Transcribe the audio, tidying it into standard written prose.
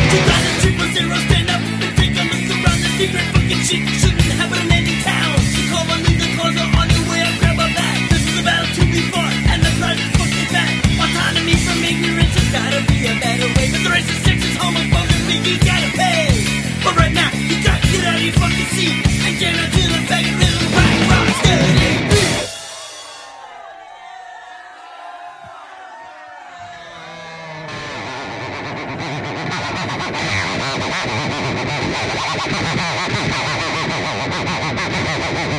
2,000 stand up and take a look around. The secret fucking shit shouldn't happen in any town. So call my leader, cause are on your way, I'll grab my back. This is a battle to be fought, and the prize is fucking fat. Autonomy from ignorance, there's gotta be a better way. But the racist sex is homophobic, you gotta pay. But right now, you gotta get out of your fucking seat and get into the faggot rhythm, rock, steady beat. Thank you.